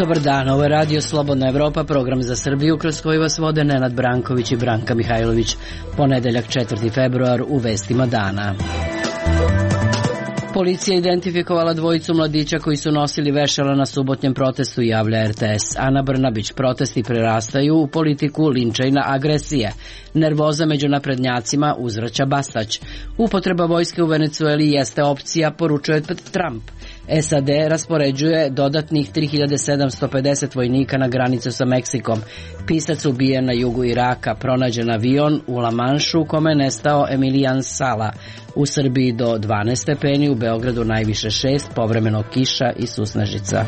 Dobar dan, ovo je Radio Slobodna Evropa, program za Srbiju kroz koji vas vode Nenad Branković i Branka Mihajlović. Ponedeljak 4. februar u vestima dana. Policija identifikovala dvojicu mladića koji su nosili vešala na subotnjem protestu, javlja RTS. Ana Brnabić, protesti prerastaju u politiku linča i na agresije. Nervoza među naprednjacima uzvraća Bastać. Upotreba vojske u Venecueli jeste opcija, poručuje Trump. SAD raspoređuje dodatnih 3750 vojnika na granicu sa Meksikom. Pisac ubijen na jugu Iraka, pronađen avion u La Manšu u kome je nestao Emilijan Sala. U Srbiji do 12 stepeni, u Beogradu najviše 6, povremeno kiša i susnežica.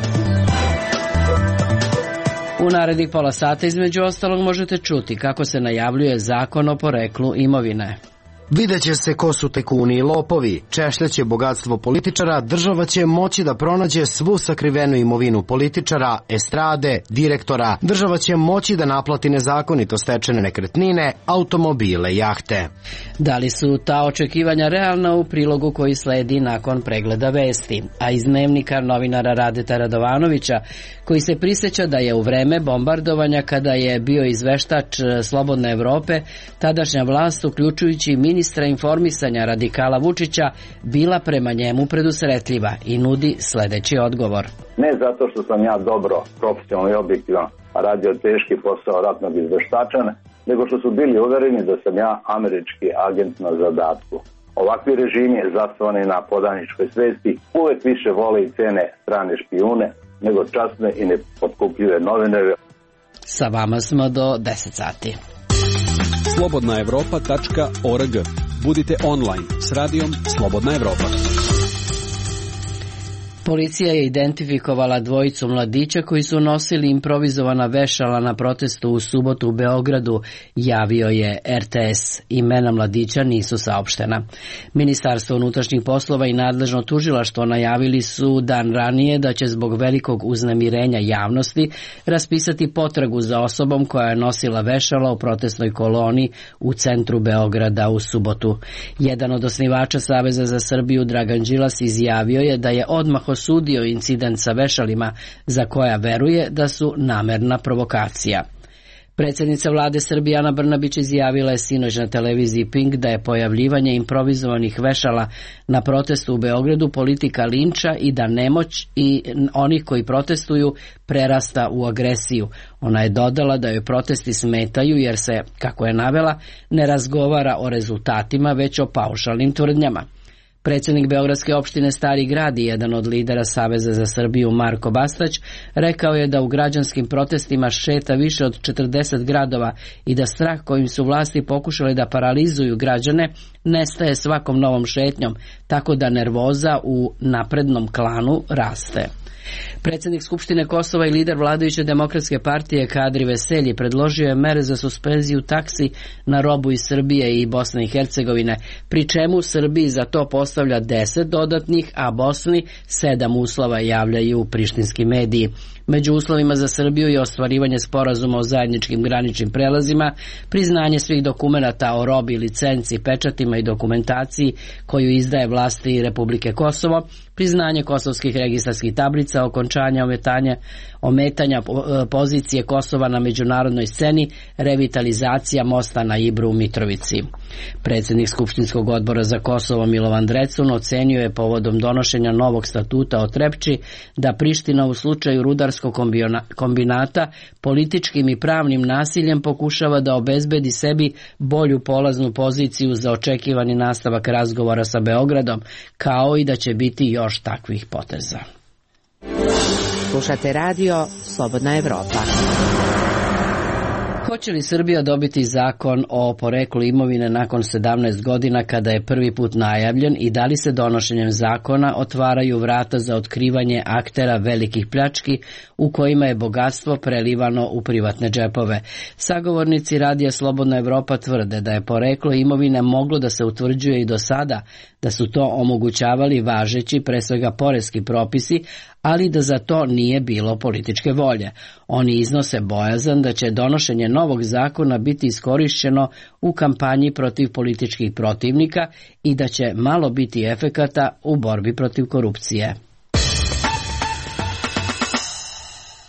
U narednih pola sata između ostalog možete čuti kako se najavljuje zakon o poreklu imovine. Videće se ko su tajkuni i lopovi, češljaće bogatstvo političara, država će moći da pronađe svu sakrivenu imovinu političara, estrade, direktora, država će moći da naplati nezakonito stečene nekretnine, automobile, jahte. Da li su ta očekivanja realna u prilogu koji sledi nakon pregleda vesti? A iz dnevnika novinara Radeta Radovanovića, koji se prisjeća da je u vreme bombardovanja, kada je bio izveštač Slobodne Evrope, tadašnja vlast, uključujući ministra informisanja radikala Vučića, bila prema njemu predusretljiva i nudi sledeći odgovor. Ne zato što sam ja dobro, profesionalno i objektivno radio teški posao ratnog izveštača, nego što su bili uvereni da sam ja američki agent na zadatku. Ovakvi režimi zasnovani na podaničkoj svesti uvek više vole i cene strane špijune nego časne i nepotkupljive novinare. Sa vama smo do 10 sati. slobodnaevropa.org. Budite online s radijom Slobodna Evropa. Policija je identifikovala dvojicu mladića koji su nosili improvizovana vešala na protestu u subotu u Beogradu, javio je RTS. Imena mladića nisu saopštena. Ministarstvo unutrašnjih poslova i nadležno tužilaštvo najavili su dan ranije da će zbog velikog uznemirenja javnosti raspisati potragu za osobom koja je nosila vešala u protestnoj koloni u centru Beograda u subotu. Jedan od osnivača Saveza za Srbiju, Dragan Đilas, izjavio je da je odmah osudio incident sa vešalima za koja veruje da su namerna provokacija. Predsjednica vlade Srbije Ana Brnabić izjavila je sinoć na televiziji Pink da je pojavljivanje improvizovanih vešala na protestu u Beogradu politika linča i da nemoć i onih koji protestuju prerasta u agresiju. Ona je dodala da joj protesti smetaju jer se, kako je navela, ne razgovara o rezultatima već o paušalnim tvrdnjama. Predsjednik Beogradske opštine Stari Grad i jedan od lidera Saveza za Srbiju Marko Bastać rekao je da u građanskim protestima šeta više od 40 gradova i da strah kojim su vlasti pokušali da paralizuju građane nestaje svakom novom šetnjom, tako da nervoza u naprednom klanu raste. Predsjednik Skupštine Kosova i lider vladajuće demokratske partije Kadri Veselji predložio je mere za suspenziju taksi na robu iz Srbije i Bosne i Hercegovine, pri čemu Srbiji za to postavlja 10 dodatnih, a Bosni 7 uslova, javljaju prištinski mediji. Među uslovima za Srbiju je ostvarivanje sporazuma o zajedničkim graničnim prelazima, priznanje svih dokumenata o robi, licenci, pečatima i dokumentaciji koju izdaje vlasti Republike Kosovo, priznanje kosovskih registarskih tablica, okončanje ometanja pozicije Kosova na međunarodnoj sceni, revitalizacija mosta na Ibru u Mitrovici. Predsjednik Skupštinskog odbora za Kosovo Milovan Drecun ocenio je povodom donošenja novog statuta o Trepči da Priština u slučaju rudarskog kombinata političkim i pravnim nasiljem pokušava da obezbedi sebi bolju polaznu poziciju za očekivani nastavak razgovora sa Beogradom, kao i da će biti još takvih poteza. Slušate radio Slobodna Evropa. Hoće li Srbija dobiti zakon o poreklu imovine nakon 17 godina kada je prvi put najavljen i da li se donošenjem zakona otvaraju vrata za otkrivanje aktera velikih pljački u kojima je bogatstvo prelivano u privatne džepove? Sagovornici radija Slobodna Evropa tvrde da je poreklo imovine moglo da se utvrđuje i do sada, da su to omogućavali važeći, pre svega poreski propisi, ali da za to nije bilo političke volje. Oni iznose bojazan da će donošenje novog zakona biti iskorišćeno u kampanji protiv političkih protivnika i da će malo biti efekata u borbi protiv korupcije.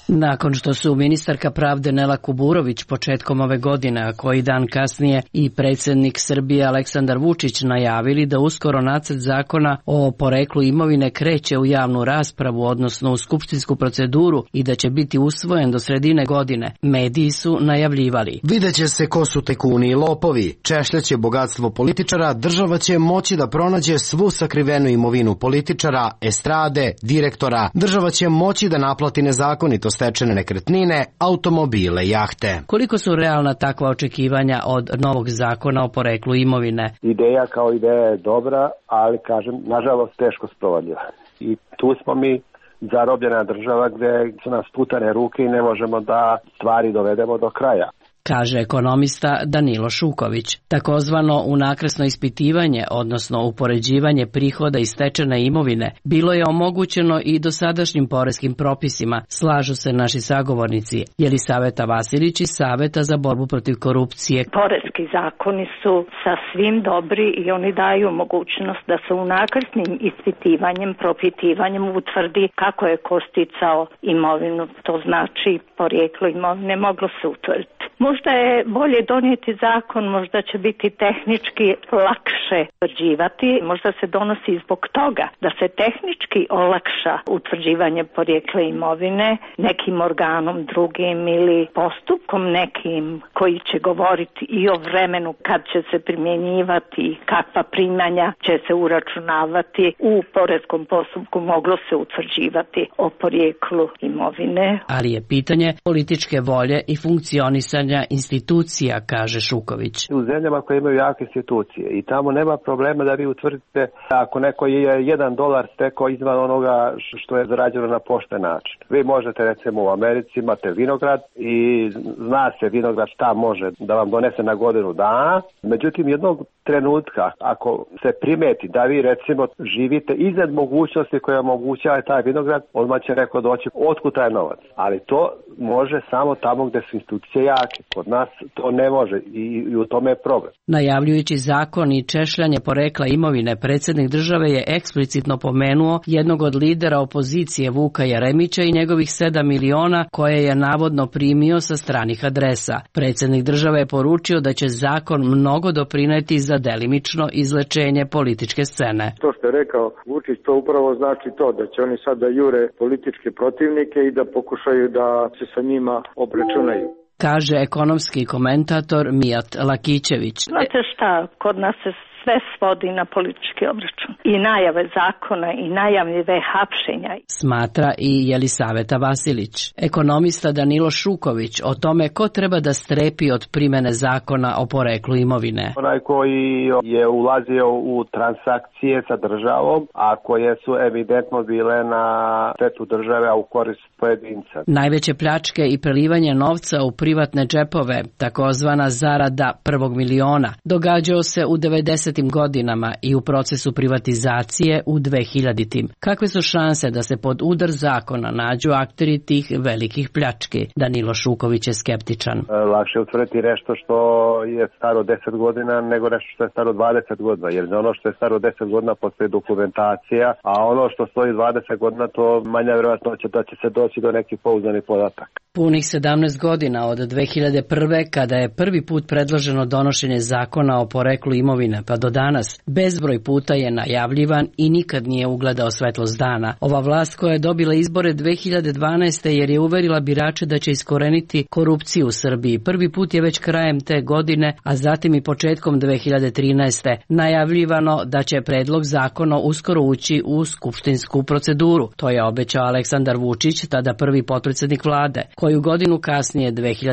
Nakon što su ministarka pravde Nela Kuburović početkom ove godine, a koji dan kasnije i predsjednik Srbije Aleksandar Vučić najavili da uskoro nacrt zakona o poreklu imovine kreće u javnu raspravu, odnosno u skupštinsku proceduru i da će biti usvojen do sredine godine, mediji su najavljivali. Videće se ko su tajkuni i lopovi, češljaće bogatstvo političara, država će moći da pronađe svu sakrivenu imovinu političara, estrade, direktora, država će moći da naplati nezakonito stečene nekretnine, automobile i jahte. Koliko su realna takva očekivanja od novog zakona o poreklu imovine? Ideja kao ideja je dobra, ali kažem, nažalost teško sprovodljiva. I tu smo mi zarobljena država gdje su nas putane ruke i ne možemo da stvari dovedemo do kraja, kaže ekonomista Danilo Šuković. Takozvano unakrsno ispitivanje, odnosno upoređivanje prihoda i stečene imovine, bilo je omogućeno i dosadašnjim poreskim propisima, slažu se naši sagovornici. Jelisaveta Vasilić iz Saveta za borbu protiv korupcije. Poreski zakoni su sasvim dobri i oni daju mogućnost da se unakrsnim ispitivanjem, propitivanjem utvrdi kako je ko sticao imovinu. To znači porijeklo imovine moglo se utvrditi. Možda je bolje donijeti zakon, možda će biti tehnički lakše utvrđivati, možda se donosi zbog toga da se tehnički olakša utvrđivanje porijekla imovine nekim organom drugim ili postupkom nekim koji će govoriti i o vremenu kad će se primjenjivati, kakva primanja će se uračunavati. U poreskom postupku moglo se utvrđivati o porijeklu imovine. Ali je pitanje političke volje i funkcionisanja institucija, kaže Šuković. U zemljama koje imaju jake institucije i tamo nema problema da vi utvrdite ako neko je $1 stekao izvan onoga što je zarađeno na pošten način. Vi možete, recimo u Americi imate vinograd i zna se vinograd šta može da vam donese na godinu dana, međutim jednog trenutka ako se primeti da vi recimo živite iznad mogućnosti koja omogućava taj vinograd, odmah će neko doći otkud taj novac. Ali to može samo tamo gdje su institucije jake. Kod nas to ne može i u tome je problem. Najavljujući zakon i češljanje porekla imovine, predsjednik države je eksplicitno pomenuo jednog od lidera opozicije Vuka Jeremića i njegovih 7 miliona koje je navodno primio sa stranih adresa. Predsjednik države je poručio da će zakon mnogo doprineti za delimično izlečenje političke scene. To što je rekao Vučić, to upravo znači to da će oni sad da jure političke protivnike i da pokušaju da se sa njima obračunaju, kaže ekonomski komentator Mijat Lakićević. Znate šta, kod nas se sve svodi na politički obračun. I najave zakona i najavljive hapšenja. Smatra i Jelisaveta Vasilić. Ekonomista Danilo Šuković o tome ko treba da strepi od primene zakona o poreklu imovine. Onaj koji je ulazio u transakcije sa državom, a koje su evidentno bile na štetu države, a u korist pojedinca. Najveće pljačke i prelivanje novca u privatne džepove, takozvana zarada prvog miliona, događao se u 90. godinama i u procesu privatizacije u 2000. Kakve su šanse da se pod udar zakona nađu akteri tih velikih pljački? Danilo Šuković je skeptičan. Lakše utvrditi nešto što je staro 10 godina nego nešto što je staro 20 godina, jer ono što je staro 10 godina postoji dokumentacija, a ono što stoji 20 godina to manja vjerojatnoća da će se doći do nekih pouzdanih podataka. Punih 17 godina od 2001. kada je prvi put predloženo donošenje zakona o poreklu imovine, pa do danas bezbroj puta je najavljivan i nikad nije ugledao svetlost dana. Ova vlast koja je dobila izbore 2012. jer je uverila birače da će iskoreniti korupciju u Srbiji. Prvi put je već krajem te godine, a zatim i početkom 2013. najavljivano da će predlog zakona uskoro ući u skupštinsku proceduru. To je obećao Aleksandar Vučić, tada prvi potpredsjednik vlade. Koju godinu kasnije,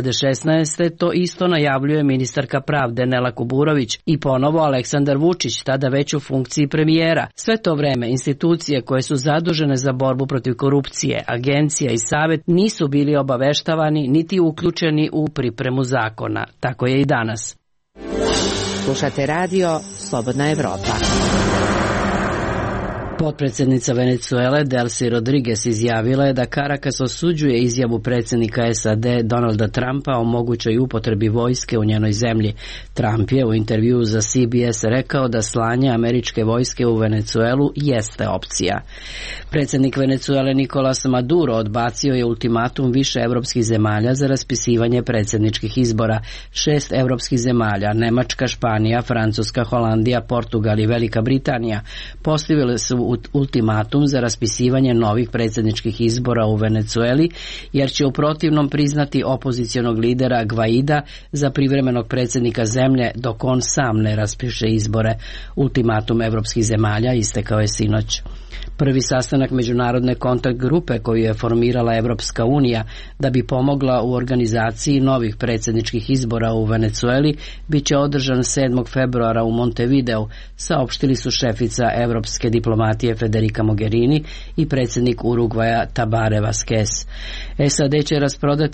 2016. to isto najavljuje ministarka pravde Nela Kuburović i ponovo Aleksandar Vučić, tada već u funkciji premijera. Sve to vreme institucije koje su zadužene za borbu protiv korupcije, agencija i savet nisu bili obaveštavani niti uključeni u pripremu zakona. Tako je i danas. Slušate radio Slobodna Evropa. Potpredsjednica Venezuele Delcy Rodriguez izjavila je da Caracas osuđuje izjavu predsjednika SAD Donalda Trumpa o mogućoj upotrebi vojske u njenoj zemlji. Trump je u intervjuu za CBS rekao da slanje američke vojske u Venezuelu jeste opcija. Predsjednik Venezuele Nicolas Maduro odbacio je ultimatum više evropskih zemalja za raspisivanje predsjedničkih izbora. 6 evropskih zemalja, Nemačka, Španija, Francuska, Holandija, Portugal i Velika Britanija, postavile su ultimatum za raspisivanje novih predsjedničkih izbora u Venezueli, jer će u protivnom priznati opozicionog lidera Guaida za privremenog predsjednika zemlje dok on sam ne raspiše izbore. Ultimatum evropskih zemalja istekao je sinoć. Prvi sastanak međunarodne kontakt grupe koju je formirala Evropska unija da bi pomogla u organizaciji novih predsjedničkih izbora u Venezueli bit će održan 7. februara u Montevideu, saopštili su šefica evropske diplomatije Federica Mogherini i predsjednik Urugvaja Tabare Vazquez. SAD će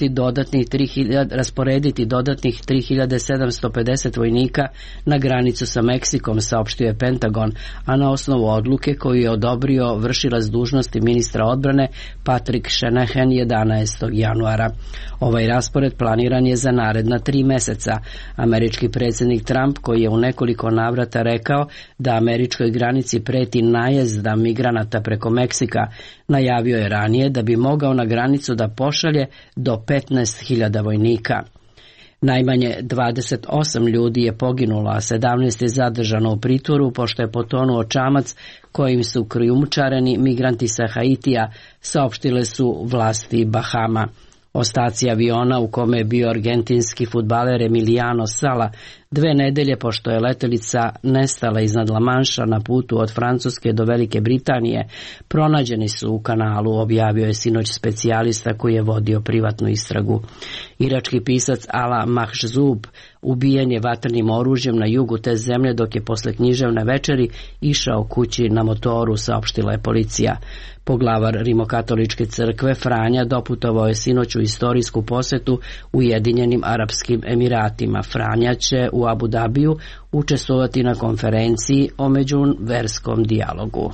rasporediti dodatnih 3750 vojnika na granicu sa Meksikom, saopštio je Pentagon, a na osnovu odluke koju je odobrio vršilac dužnosti ministra odbrane Patrick Shanahan 11. januara. Ovaj raspored planiran je za naredna 3 mjeseca. Američki predsjednik Trump, koji je u nekoliko navrata rekao da američkoj granici preti najezda migranata preko Meksika, najavio je ranije da bi mogao na granicu da pošalje do 15.000 vojnika. Najmanje 28 ljudi je poginulo, a 17 je zadržano u pritvoru pošto je potonuo čamac kojim su krijumčareni migranti sa Haitija, saopštile su vlasti Bahama. Ostaci aviona u kome je bio argentinski fudbaler Emiliano Sala 2 nedelje pošto je letelica nestala iznad La Manša na putu od Francuske do Velike Britanije, pronađeni su u kanalu, objavio je sinoć specijalista koji je vodio privatnu istragu. Irački pisac Ala Mahzoub ubijen je vatrenim oružjem na jugu te zemlje dok je posle književne večeri išao kući na motoru, saopštila je policija. Poglavar Rimokatoličke crkve Franja doputovao je sinoć u istorijsku posetu Ujedinjenim Arapskim Emiratima. Franja će u Abu Dabiju učestvovati na konferenciji o međuverskom dijalogu.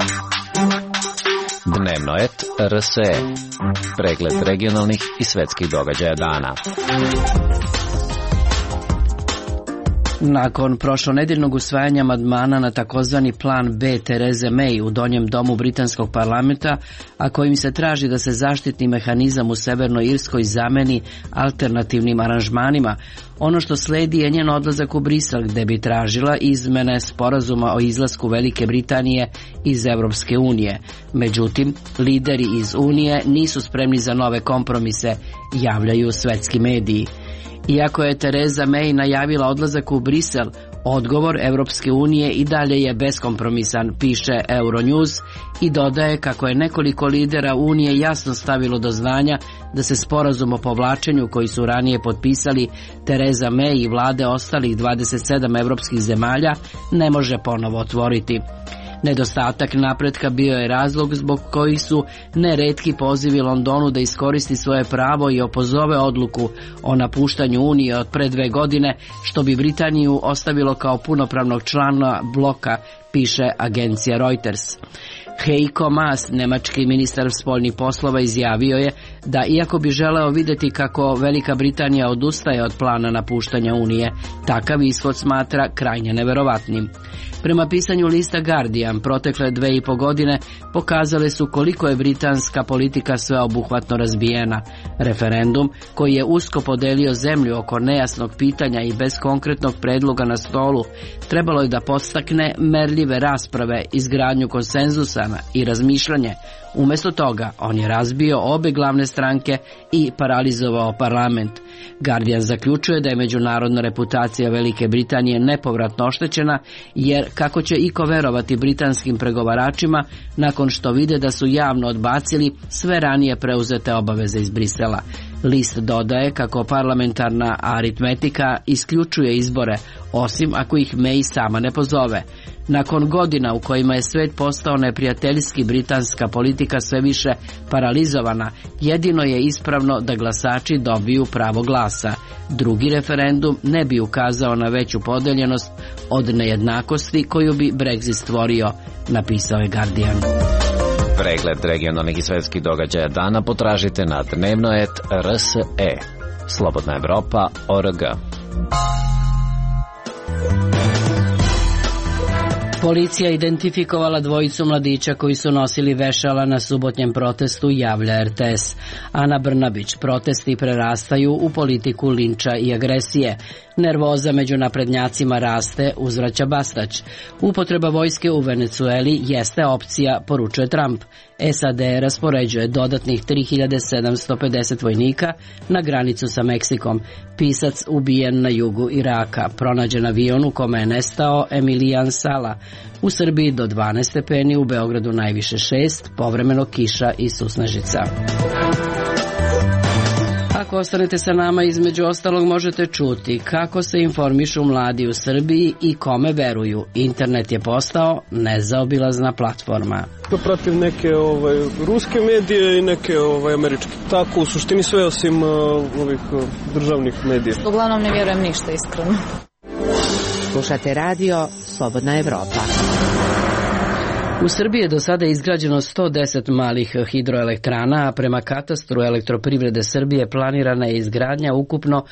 Dnevno et RSE. Pregled regionalnih i svetskih događaja dana. Nakon prošlonedjeljnog usvajanja amandmana na takozvani plan B Therese May u donjem domu britanskog parlamenta, a kojim se traži da se zaštitni mehanizam u Severnoj Irskoj zameni alternativnim aranžmanima, ono što sledi je njen odlazak u Brisel, gde bi tražila izmene sporazuma o izlasku Velike Britanije iz Evropske unije. Međutim, lideri iz Unije nisu spremni za nove kompromise, javljaju svetski mediji. Iako je Theresa May najavila odlazak u Brisel, odgovor Evropske unije i dalje je beskompromisan, piše Euronews, i dodaje kako je nekoliko lidera Unije jasno stavilo do znanja da se sporazum o povlačenju koji su ranije potpisali Theresa May i vlade ostalih 27 evropskih zemalja ne može ponovo otvoriti. Nedostatak napretka bio je razlog zbog kojih su neretki pozivi Londonu da iskoristi svoje pravo i opozove odluku o napuštanju Unije od pre 2 godine, što bi Britaniju ostavilo kao punopravnog člana bloka, piše agencija Reuters. Heiko Maas, nemački ministar spoljnih poslova, izjavio je da iako bi želeo vidjeti kako Velika Britanija odustaje od plana napuštanja Unije, takav ishod smatra krajnje neverovatnim. Prema pisanju lista Guardian, protekle 2,5 godine pokazale su koliko je britanska politika sveobuhvatno razbijena. Referendum, koji je usko podelio zemlju oko nejasnog pitanja i bez konkretnog predloga na stolu, trebalo je da podstakne merljive rasprave, izgradnju konsenzusa i razmišljanje. Umjesto toga, on je razbio obe glavne stranke i paralizovao parlament. Guardian zaključuje da je međunarodna reputacija Velike Britanije nepovratno oštećena, jer kako će iko verovati britanskim pregovaračima nakon što vide da su javno odbacili sve ranije preuzete obaveze iz Brisela. List dodaje kako parlamentarna aritmetika isključuje izbore, osim ako ih May sama ne pozove. Nakon godina u kojima je svet postao neprijateljski, britanska politika sve više paralizovana, jedino je ispravno da glasači dobiju pravo glasa. Drugi referendum ne bi ukazao na veću podeljenost od nejednakosti koju bi Brexit stvorio, napisao je Guardian. Pregled regionalnih i svetskih događaja dana potražite na dnevnoet.rse. Slobodna Evropa.org. Policija identifikovala dvojicu mladića koji su nosili vešala na subotnjem protestu, javlja RTS. Ana Brnabić, protesti prerastaju u politiku linča i agresije. Nervoza među naprednjacima raste, uzvraća Bastać. Upotreba vojske u Venecueli jeste opcija, poručuje Trump. SAD raspoređuje dodatnih 3750 vojnika na granicu sa Meksikom. Pisac ubijen na jugu Iraka. Pronađen avion u kome je nestao Emilijan Sala. U Srbiji do 12 stepeni, u Beogradu najviše 6, povremeno kiša i susnežica. Ako ostanete sa nama, između ostalog možete čuti kako se informišu mladi u Srbiji i kome veruju. Internet je postao nezaobilazna platforma. Pratim neke ruske medije i neke američke. Tako u suštini sve osim ovih državnih medija. Uglavnom ne vjerujem ništa, iskreno. Slušate radio Slobodna Evropa. U Srbiji je do sada izgrađeno 110 malih hidroelektrana, a prema katastru Elektroprivrede Srbije planirana je izgradnja ukupno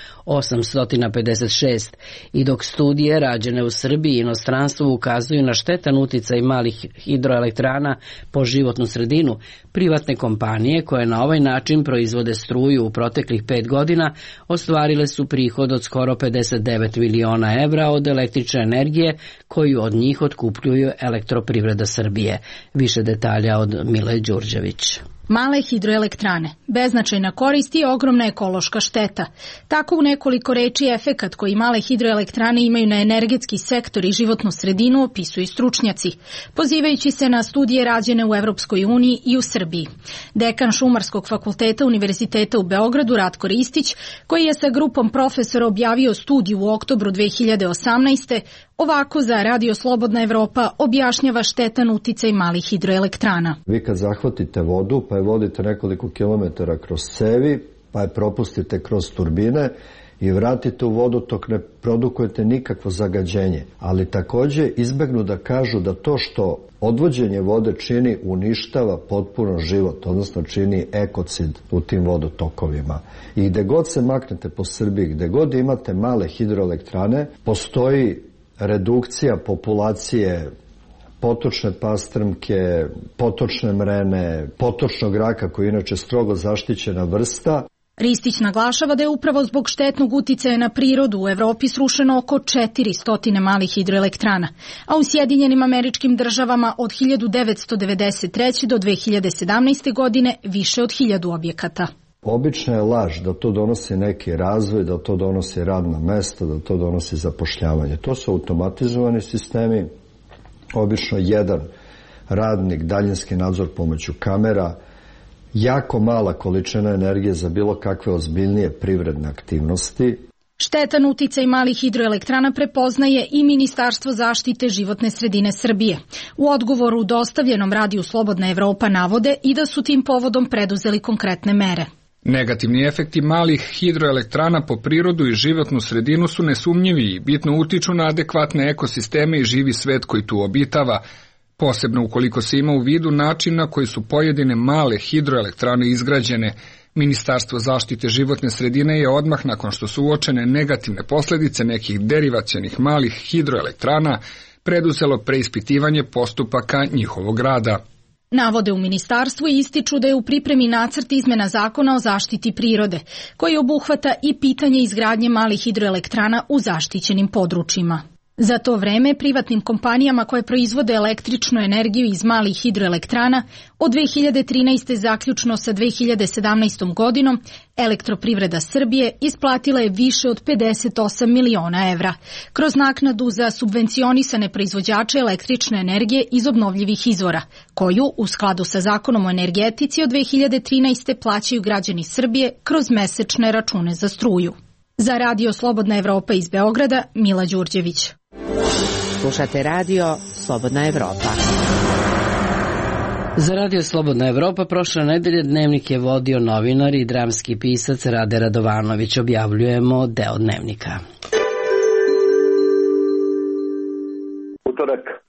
856. I dok studije rađene u Srbiji i inostranstvu ukazuju na štetan uticaj malih hidroelektrana po životnu sredinu, privatne kompanije koje na ovaj način proizvode struju u proteklih 5 godina ostvarile su prihod od skoro 59 miliona evra od električne energije koju od njih otkupljuju Elektroprivreda Srbije. Više detalja od Mile Đurđević. Male hidroelektrane, beznačajna korist i ogromna ekološka šteta. Tako u nekoliko reči efekat koji male hidroelektrane imaju na energetski sektor i životnu sredinu opisuju stručnjaci, pozivajući se na studije rađene u Evropskoj uniji i u Srbiji. Dekan Šumarskog fakulteta Univerziteta u Beogradu Ratko Ristić, koji je sa grupom profesora objavio studiju u oktobru 2018. ovako za Radio Slobodna Evropa objašnjava štetan uticaj malih hidroelektrana. Vi kad zahvatite vodu, pa je vodite nekoliko kilometara kroz cevi, pa je propustite kroz turbine i vratite u vodotok, ne produkujete nikakvo zagađenje. Ali takođe izbegnu da kažu da to što odvođenje vode čini uništava potpuno život, odnosno čini ekocid u tim vodotokovima. I gde god se maknete po Srbiji, gde god imate male hidroelektrane, postoji redukcija populacije potočne pastrmke, potočne mrene, potočnog raka koji je inače strogo zaštićena vrsta. Ristić naglašava da je upravo zbog štetnog uticaja na prirodu u Evropi srušeno oko 400 malih hidroelektrana, a u Sjedinjenim Američkim Državama od 1993. do 2017. godine više od 1000 objekata. Obična je laž da to donosi neki razvoj, da to donosi radna mesta, da to donosi zapošljavanje. To su automatizovani sistemi, obično jedan radnik, daljinski nadzor pomoću kamera, jako mala količina energije za bilo kakve ozbiljnije privredne aktivnosti. Štetan uticaj malih hidroelektrana prepoznaje i Ministarstvo zaštite životne sredine Srbije. U odgovoru dostavljenom Radiju Slobodna Evropa navode i da su tim povodom preduzeli konkretne mere. Negativni efekti malih hidroelektrana po prirodu i životnu sredinu su nesumnjivi i bitno utiču na adekvatne ekosisteme i živi svet koji tu obitava, posebno ukoliko se ima u vidu način na koji su pojedine male hidroelektrane izgrađene. Ministarstvo zaštite životne sredine je odmah nakon što su uočene negativne posledice nekih derivacionih malih hidroelektrana preduzelo preispitivanje postupaka njihovog rada. Navode u ministarstvu i ističu da je u pripremi nacrt izmena zakona o zaštiti prirode, koji obuhvata i pitanje izgradnje malih hidroelektrana u zaštićenim područjima. Za to vreme privatnim kompanijama koje proizvode električnu energiju iz malih hidroelektrana od 2013. zaključno sa 2017. godinom Elektroprivreda Srbije isplatila je više od 58 miliona evra kroz naknadu za subvencionisane proizvođače električne energije iz obnovljivih izvora, koju u skladu sa zakonom o energetici od 2013. plaćaju građani Srbije kroz mesečne račune za struju. Za Radio Slobodna Evropa iz Beograda, Mila Đurđević. Slušate radio Slobodna Evropa. Za Radio Slobodna Evropa prošle nedelje Dnevnik je vodio novinar i dramski pisac Rade Radovanović. Objavljujemo deo Dnevnika.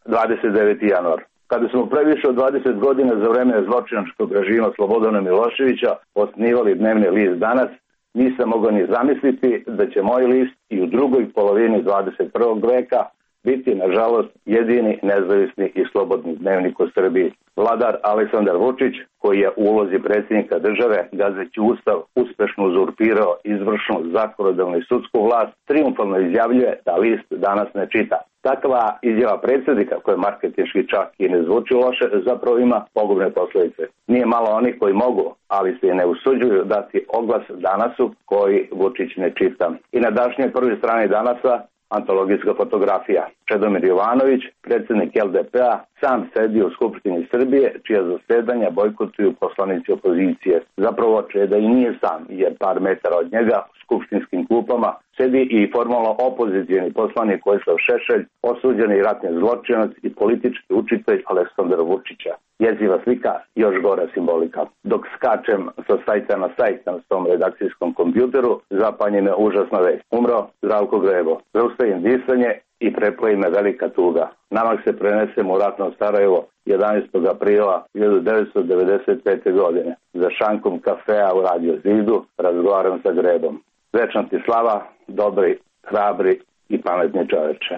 29. januar. Kada smo previše od 20 godina za vreme zločinačkog režima Slobodana Miloševića osnivali dnevni list Danas, nisam mogao ni zamisliti da će moj list i u drugoj polovini 21. veka biti, nažalost, jedini nezavisni i slobodni dnevnik u Srbiji. Vladar Aleksandar Vučić, koji je u ulozi predsjednika države, gazeći Ustav, uspešno uzurpirao izvršnu, zakonodavnu i sudsku vlast, triumfalno izjavljuje da list Danas ne čita. Takva izjava predsjednika, koja marketinški čak i ne zvuči loše, zapravo ima pogubne posljedice. Nije malo onih koji mogu, ali se i ne usuđuju dati oglas Danasu koji Vučić ne čita. I na današnjoj prvoj strani Danasa antologijska fotografija. Čedomir Jovanović, predsjednik LDP-a, sam sedi u Skupštini Srbije, čija zasedanja bojkotuju poslanici opozicije. Zapravo Čeda i nije sam, jer par metara od njega u skupštinskim klupama sedi i formalno opozicijeni poslanik Vojislav Šešelj, osuđeni ratni zločinac i politički učitelj Aleksandar Vučića. Jeziva slika, još gora simbolika. Dok skačem sa sajta na sajt na svom redakcijskom kompjuteru, zapanje me užasna vest. Umro Zdravko Grebo. Zaustavim disanje i preploji me velika tuga. Namak se prenesem u ratno Sarajevo 11. aprila 1995. godine. Za šankom kafea u Radio Zidu razgovaram sa Grebom. Večna ti slava, dobri, hrabri i pametni čoveče.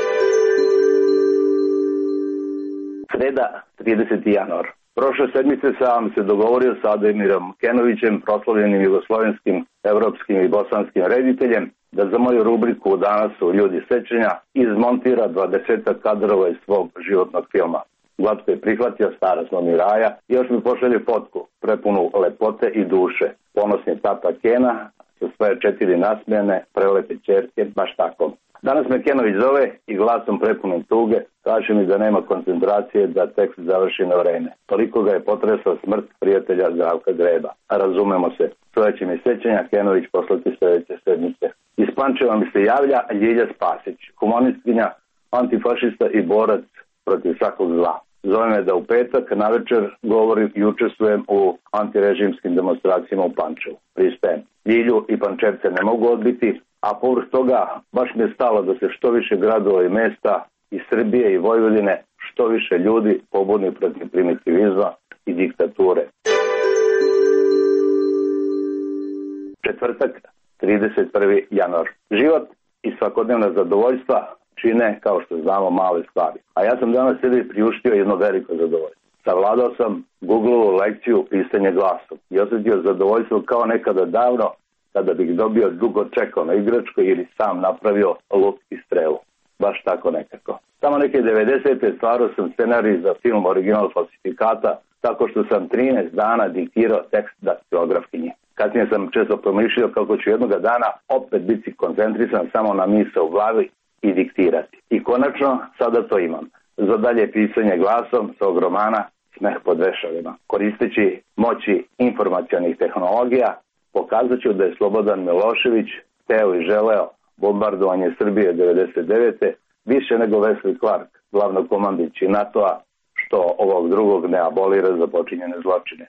Sreda, 30. januar. Prošle sedmice sam se dogovorio sa Ademirom Kenovićem, proslavljenim jugoslovenskim, evropskim i bosanskim rediteljem, da za moju rubriku Danas su ljudi sećanja izmontira 20 kadrova iz svog životnog filma. Glatko je prihvatio, stara smo mi raja, i još mi pošalje fotku, prepunu lepote i duše. Ponosni tata Kena, sa svoje 4 nasmijane, prelepe ćerke, baš tako. Danas me Kenović zove i glasom prepunim tuge kaže mi da nema koncentracije da tekst završi na vreme. Toliko ga je potresla smrt prijatelja Zdravka Greba. A razumemo se, svoje će mi sećanja Kenović poslati sljedeće sedmice. Iz Pančeva mi se javlja Ljilja Spasić, komunistkinja, antifašista i borac protiv svakog zla. Zove me da u petak navečer govorim i učestvujem u antirežimskim demonstracijama u Pančevu. Pristajem. Ljilju i Pančevce ne mogu odbiti, a povrh toga baš mi je stalo da se što više gradova i mesta iz Srbije i Vojvodine, što više ljudi pobuni protiv primitivizma i diktature. Četvrtak, 31. januar. Život i svakodnevna zadovoljstva čine, kao što znamo, male stvari. A ja sam danas sebi priuštio jedno veliko zadovoljstvo. Savladao sam Googleovu lekciju pisanje glasom i osjetio zadovoljstvo kao nekada davno, kada bih dobio dugo čekao na igračku ili sam napravio luk i strelu. Baš tako nekako. Tamo neke 90. stvarao sam scenarij za film Original falsifikata, tako što sam 13 dana diktirao tekst daktilografkinje. Kasnije sam često promišljao kako ću jednoga dana opet biti koncentrisan samo na misao u glavi i diktirati. I konačno, sada to imam. Za dalje pisanje glasom svog romana Smeh pod vešalima. Koristeći moći informacionih tehnologija, pokazat ću da je Slobodan Milošević hteo i želeo bombardovanje Srbije 99. više nego Wesley Clark, glavnokomandići NATO-a, što ovog drugog ne abolira za počinjene zločine.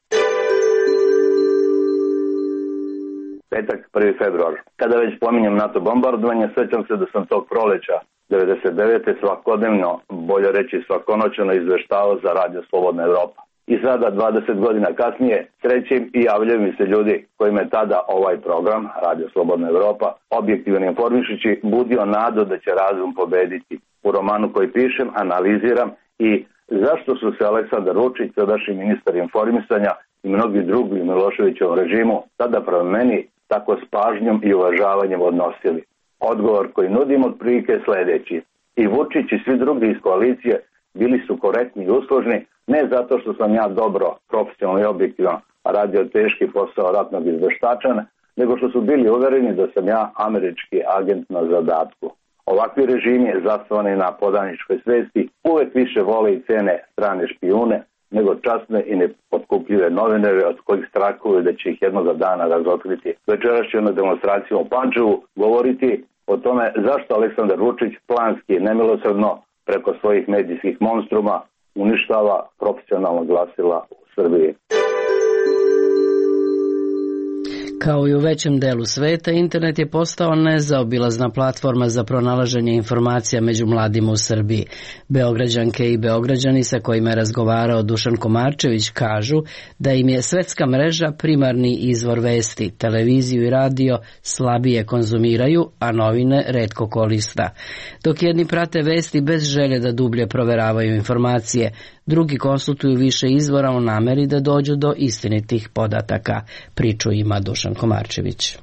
Petak, 1. februar. Kada već pominjem NATO bombardovanje, sećam se da sam tog proleća 99. svakodnevno, bolje reći svakonoćno, izveštavao za Radio Slobodna Evropa. I sada, 20 godina kasnije, srećim i javljaju mi se ljudi kojima je tada ovaj program, Radio Slobodna Evropa, objektivno informišući, budio nadu da će razum pobediti. U romanu koji pišem, analiziram i zašto su se Aleksandar Vučić, tadašnji ministar informisanja, i mnogi drugi u Miloševićevom režimu tada prema meni tako s pažnjom i uvažavanjem odnosili. Odgovor koji nudim otprilike je sljedeći. I Vučić i svi drugi iz koalicije bili su korektni i uslužni, ne zato što sam ja dobro, profesionalno i objektivno radio teški posao ratnog izveštača, nego što su bili uvereni da sam ja američki agent na zadatku. Ovakvi režimi, zasnovani na podaničkoj svesti, uvek više vole i cene strane špijune nego časne i nepotkupljive novinare od kojih strahuju da će ih jednoga dana razotkriti. Večeras ću na demonstraciju u Pančevu govoriti o tome zašto Aleksandar Vučić planski i nemilosrdno preko svojih medijskih monstruma uništava profesionalno glasila u Srbiji. Kao i u većem delu sveta, internet je postao nezaobilazna platforma za pronalaženje informacija među mladima u Srbiji. Beograđanke i beograđani sa kojima je razgovarao Dušan Komarčević kažu da im je svetska mreža primarni izvor vesti, televiziju i radio slabije konzumiraju, a novine retko korista. Dok jedni prate vesti bez želje da dublje proveravaju informacije, drugi konsultuju više izvora u nameri da dođu do istinitih podataka. Priču ima Dušan Komarčević.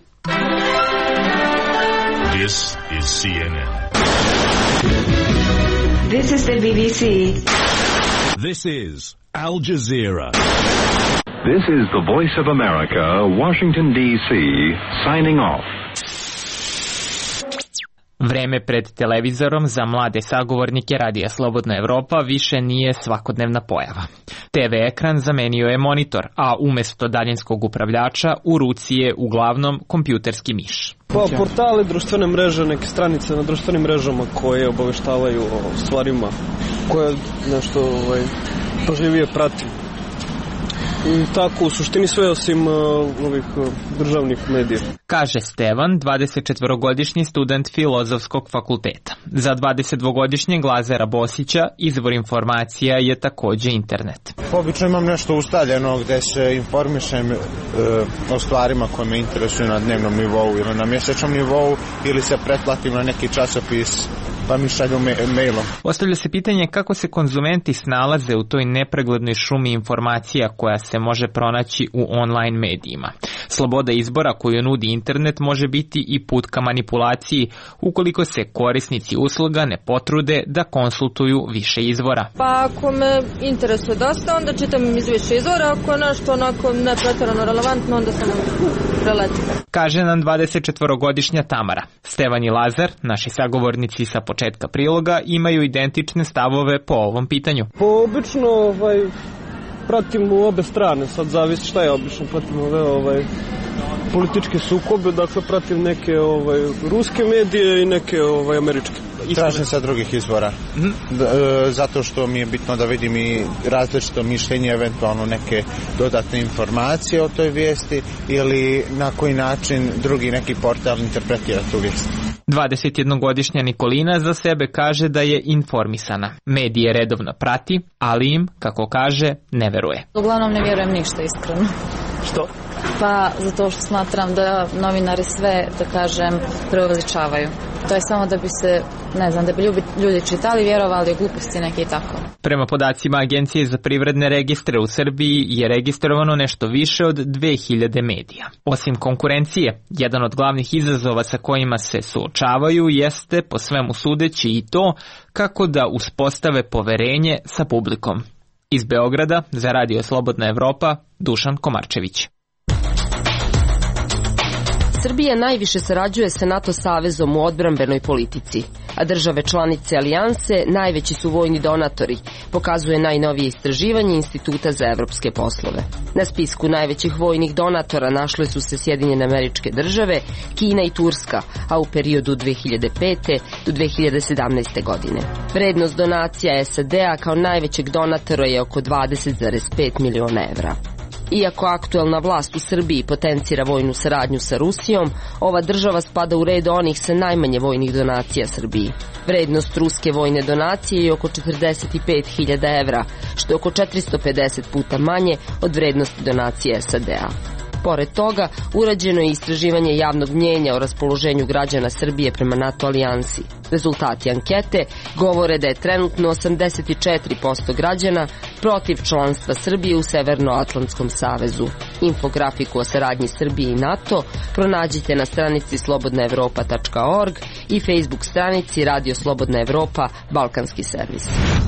This is CNN. This is the BBC. This is Al Jazeera. This is the Voice of America, Washington, D.C., signing off. Vreme pred televizorom za mlade sagovornike Radija Slobodna Evropa više nije svakodnevna pojava. TV ekran zamenio je monitor, a umesto daljinskog upravljača u ruci je uglavnom kompjuterski miš. Pa portale, društvene mreže, neke stranice na društvenim mrežama koje obaveštavaju o stvarima koje nešto pažljivije pratim. I tako u suštini sve osim ovih državnih medija. Kaže Stevan, 24-godišnji student Filozofskog fakulteta. Za 22-godišnjeg Lazara Bosića izvor informacija je takođe internet. Obično imam nešto ustaljeno gde se informišem o stvarima koje me interesuju na dnevnom nivou ili na mjesečnom nivou, ili se pretplatim na neki časopis pa mi šalju mailom. Ostavlja se pitanje kako se konzumenti snalaze u toj nepreglednoj šumi informacija koja se može pronaći u online medijima. Sloboda izbora koju nudi internet može biti i put ka manipulaciji ukoliko se korisnici usluga ne potrude da konsultuju više izvora. Pa ako me interesuje dosta, onda čitam iz više izvora, ako je nešto onako nepretjerano relevantno, onda sam preletim. Kaže nam 24-godišnja Tamara. Stevan i Lazar, naši sagovornici sa početka priloga, imaju identične stavove po ovom pitanju. Obično pratim u obe strane, sad zavisi šta je obično, pratim ove političke sukobe, dakle pratim neke ruske medije i neke američke. Tražim sa drugih izvora, zato što mi je bitno da vidim i različito mišljenje, eventualno neke dodatne informacije o toj vijesti ili na koji način drugi neki portal interpretira tu vijest. 21-godišnja Nikolina za sebe kaže da je informisana. Medije redovno prati, ali im, kako kaže, ne veruje. Uglavnom ne vjerujem ništa, iskreno. Što? Pa zato što smatram da novinari sve, da kažem, preuveličavaju. To je samo da bi se, da bi ljudi čitali, vjerovali, gluposti neke i tako. Prema podacima Agencije za privredne registre u Srbiji je registrovano nešto više od 2000 medija. Osim konkurencije, jedan od glavnih izazova sa kojima se suočavaju jeste, po svemu sudeći, i to kako da uspostave poverenje sa publikom. Iz Beograda za Radio Slobodna Evropa, Dušan Komarčević. Srbija najviše sarađuje sa NATO savezom u odbrambenoj politici, a države članice alijanse najveći su vojni donatori, pokazuje najnovije istraživanje Instituta za evropske poslove. Na spisku najvećih vojnih donatora našle su se Sjedinjene Američke Države, Kina i Turska, a u periodu 2005. do 2017. godine. Vrednost donacija SAD-a kao najvećeg donatora je oko 20,5 miliona evra. Iako aktuelna vlast u Srbiji potencira vojnu saradnju sa Rusijom, ova država spada u red onih sa najmanje vojnih donacija Srbiji. Vrednost ruske vojne donacije je oko 45.000 evra, što je oko 450 puta manje od vrednosti donacije SAD-a. Pored toga, urađeno je istraživanje javnog mnjenja o raspoloženju građana Srbije prema NATO alijansi. Rezultati ankete govore da je trenutno 84% građana protiv članstva Srbije u Severnoatlantskom savezu. Infografiku o saradnji Srbije i NATO pronađite na stranici slobodnaevropa.org i Facebook stranici Radio Slobodna Evropa Balkanski servis.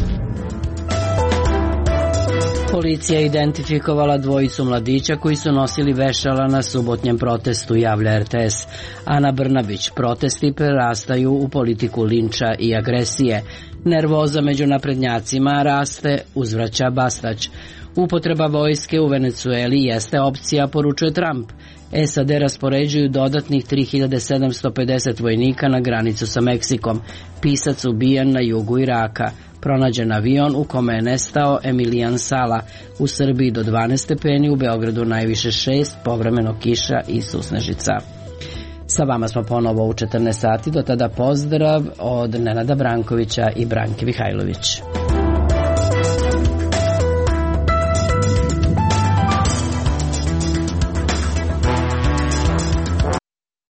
Policija je identifikovala dvojicu mladića koji su nosili vešala na subotnjem protestu, javlja RTS. Ana Brnabić, protesti prerastaju u politiku linča i agresije. Nervoza među naprednjacima raste, uzvraća Bastać. Upotreba vojske u Venecueli jeste opcija, poručuje Trump. SAD raspoređuju dodatnih 3750 vojnika na granicu sa Meksikom. Pisac ubijen na jugu Iraka. pronađen avion u kome je nestao Emilijan Sala. U Srbiji do 12 stepeni, u Beogradu najviše 6, povremeno kiša i susnežica. Sa vama smo ponovo u 14 sati, do tada pozdrav od Nenada Brankovića i Branke Vihajlović.